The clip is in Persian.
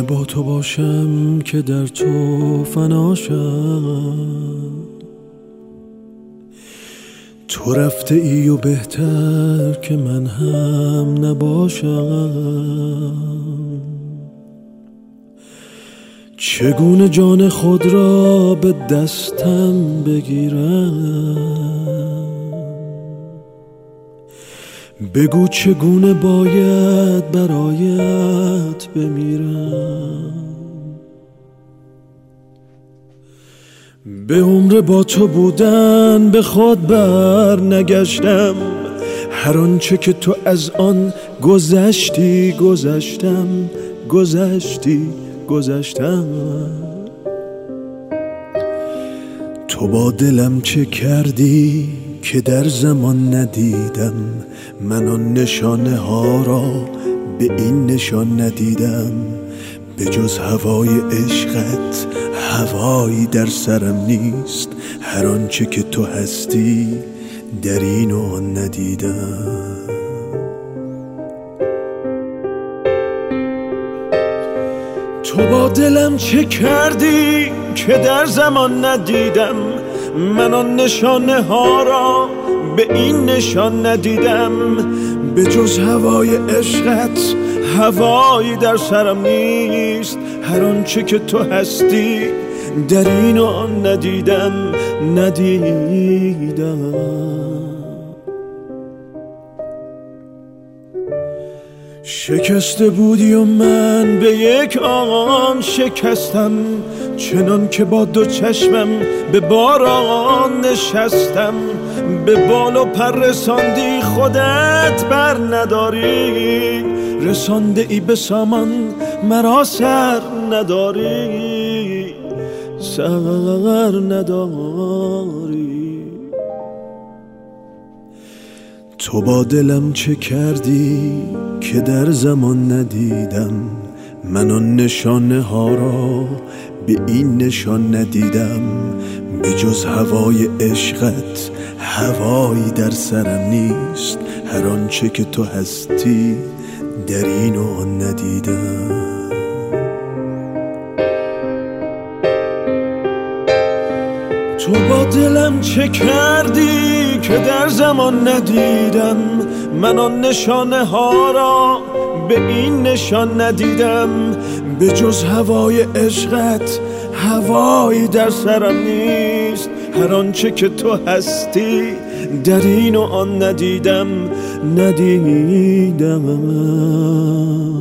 با تو باشم که در تو فناشم، تو رفته ای و بهتر که من هم نباشم. چگونه جان خود را به دستم بگیرم؟ بگو چگونه باید برایت بمیرم. به عمر با تو بودن به خود بر نگشتم، هر آنچه که تو از آن گذشتی گذشتم. تو با دلم چه کردی که در زمان ندیدم؟ من آن نشانه ها را به این نشان ندیدم. به جز هوای عشقت هوایی در سرم نیست، هر آنچه که تو هستی در این و آن ندیدم. تو با دلم چه کردی که در زمان ندیدم؟ من آن نشانه ها را به این نشان ندیدم. به جز هوای عشقت هوایی در سرم نیست، هر آنچه که تو هستی در این و آن ندیدم. شکسته بودی و من به یک آن شکستم، چنان که با دو چشمم به باران نشستم. به بال و پر رساندی خودت بر نداری، رسانده ای به سامان مرا سر نداری. تو با دلم چه کردی که در زمان ندیدم؟ من آن نشانه ها را به این نشان ندیدم. به جز هوای عشقت هوایی در سرم نیست، هر آنچه که تو هستی در این و آن ندیدم. تو با دلم چه کردی که در زمان ندیدم؟ من آن نشانه ها را به این نشان ندیدم. به جز هوای عشقت هوایی در سرم نیست، هر آنچه که تو هستی در این و آن ندیدم.